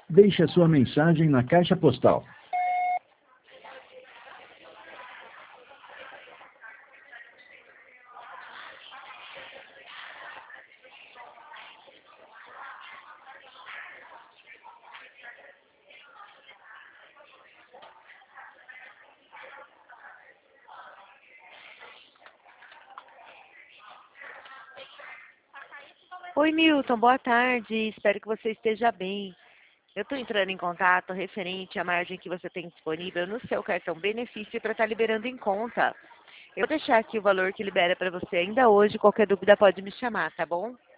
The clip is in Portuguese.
Deixe a sua mensagem na caixa postal. Oi, Milton, boa tarde. Espero que você esteja bem. Eu estou entrando em contato referente à margem que você tem disponível no seu cartão benefício para estar liberando em conta. Eu vou deixar aqui o valor que libera para você ainda hoje. Qualquer dúvida pode me chamar, tá bom?